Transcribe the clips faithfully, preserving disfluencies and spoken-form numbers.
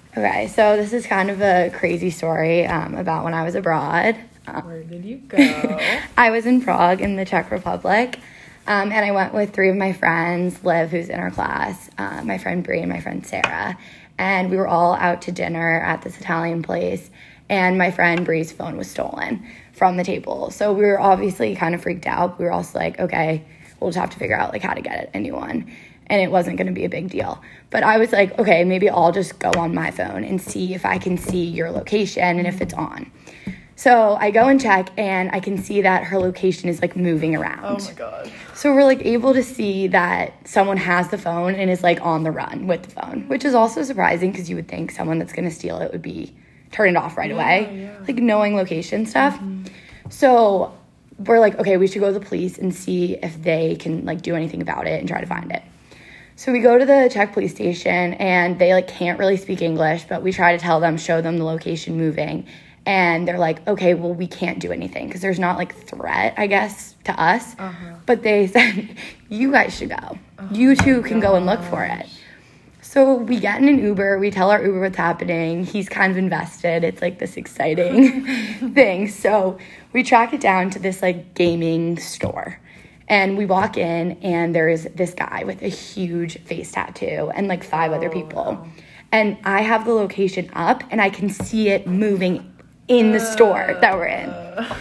Okay, so this is kind of a crazy story um, about when I was abroad. Um, Where did you go? I was in Prague in the Czech Republic, um, and I went with three of my friends, Liv, who's in our class, uh, my friend Brie, and my friend Sarah. And we were all out to dinner at this Italian place, and my friend Brie's phone was stolen from the table. So we were obviously kind of freaked out. We were also like, okay, we'll just have to figure out like how to get it a new one. And it wasn't going to be a big deal. But I was like, okay, maybe I'll just go on my phone and see if I can see your location and if it's on. So I go and check, and I can see that her location is like moving around. Oh my God. So we're like able to see that someone has the phone and is like on the run with the phone, which is also surprising because you would think someone that's going to steal it would be turn it off right yeah, away, yeah. like knowing location stuff. Mm-hmm. So we're like, okay, we should go to the police and see if they can like do anything about it and try to find it. So we go to the Czech police station, and they like can't really speak English, but we try to tell them, show them the location moving. And they're like, okay, well, we can't do anything because there's not like threat, I guess, to us. Uh-huh. But they said, you guys should go. Oh you two can gosh. go and look for it. So we get in an Uber. We tell our Uber what's happening. He's kind of invested. It's like this exciting thing. So we track it down to this like gaming store. And we walk in, and there's this guy with a huge face tattoo and like five oh, other people. Wow. And I have the location up, and I can see it moving in the store that we're in.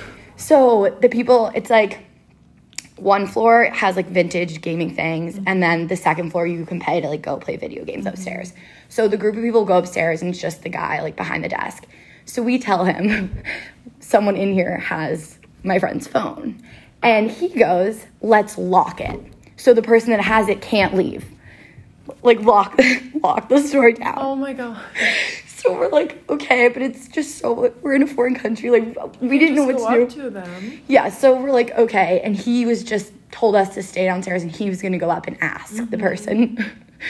So the people, it's like one floor has like vintage gaming things, mm-hmm. and then the second floor you can pay to like go play video games mm-hmm. upstairs. So the group of people go upstairs, and it's just the guy like behind the desk. So we tell him, someone in here has my friend's phone. And he goes, let's lock it. So the person that has it can't leave. Like, lock, lock the store down. Oh, my God. So we're like, okay, but it's just so, we're in a foreign country. Like, we didn't know what to do. Just go up to them. Yeah, so we're like, okay. And he was just told us to stay downstairs, and he was going to go up and ask mm-hmm. the person.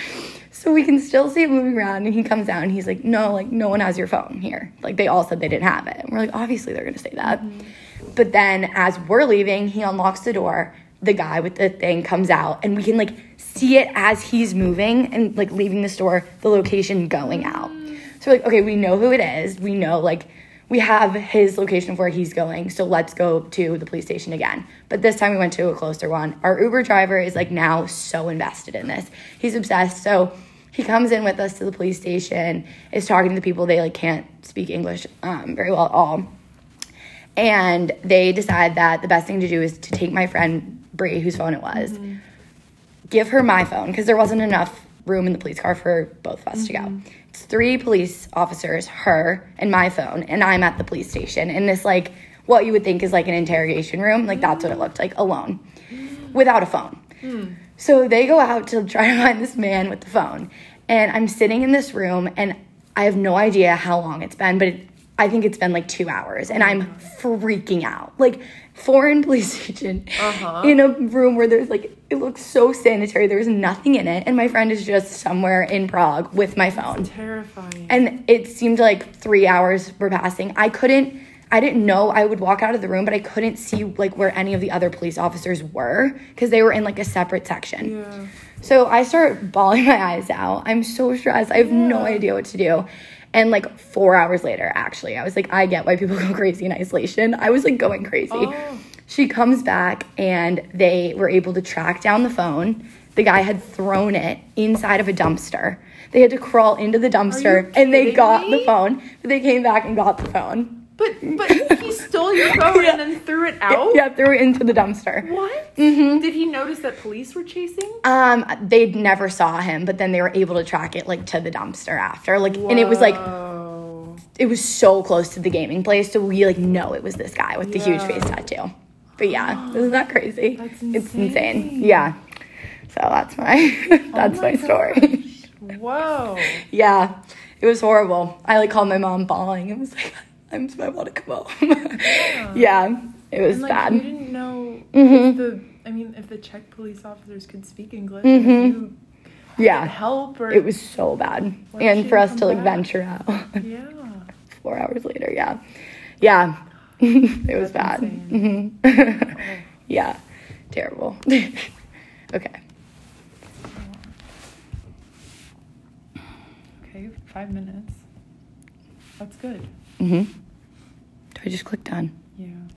So we can still see it moving around, and he comes out, and he's like, no, like, no one has your phone here. Like, they all said they didn't have it. And we're like, obviously they're going to say that. Mm-hmm. But then as we're leaving, he unlocks the door. The guy with the thing comes out, and we can, like, see it as he's moving and, like, leaving the store, the location going out. So we're like, okay, we know who it is. We know, like, we have his location of where he's going, so let's go to the police station again. But this time we went to a closer one. Our Uber driver is, like, now so invested in this. He's obsessed. So he comes in with us to the police station, is talking to the people. They, like, can't speak English um, very well at all. And they decide that the best thing to do is to take my friend Brie, whose phone it was, mm-hmm. give her my phone, because there wasn't enough room in the police car for both of us mm-hmm. to go. It's three police officers, her, and my phone, and I'm at the police station in this, like, what you would think is, like, an interrogation room. Like, that's what it looked like, alone, without a phone. Mm. So they go out to try to find this man with the phone, and I'm sitting in this room, and I have no idea how long it's been, but it, I think it's been like two hours, and I'm freaking out. Like, foreign police station uh-huh. in a room where there's, like, it looks so sanitary. There's nothing in it, and my friend is just somewhere in Prague with my phone. That's terrifying. And it seemed like three hours were passing. I couldn't, I didn't know I would walk out of the room, but I couldn't see, like, where any of the other police officers were, because they were in, like, a separate section. Yeah. So I start bawling my eyes out. I'm so stressed. I have yeah. no idea what to do. And, like, four hours later, actually, I was like, I get why people go crazy in isolation. I was, like, going crazy. Oh. She comes back, and they were able to track down the phone. The guy had thrown it inside of a dumpster. They had to crawl into the dumpster, and they got me? the phone. But they came back and got the phone. But but he stole your phone yeah. and then threw it out? Yeah, threw it into the dumpster. What? Mm-hmm. Did he notice that police were chasing? Um, they never saw him, but then they were able to track it, like, to the dumpster after. Like, Whoa. and it was, like, it was so close to the gaming place, so we, like, know it was this guy with the yeah. huge face tattoo. But, yeah, isn't that crazy? That's insane. It's insane. Yeah. So that's my, that's oh my, my story. Whoa. Yeah. It was horrible. I, like, called my mom bawling. It was like, I'm just, I want to come home. yeah. yeah, it was and, like, bad. You didn't know mm-hmm. if the, I mean, if the Czech police officers could speak English, mm-hmm. if you yeah. could help or... It was so bad. And for us to, like, back? venture out. Yeah. Four hours later, yeah. Yeah. it was That's bad. Mm-hmm. oh. Yeah. Terrible. okay. Okay, five minutes. That's good. Mm-hmm. I just clicked done. Yeah.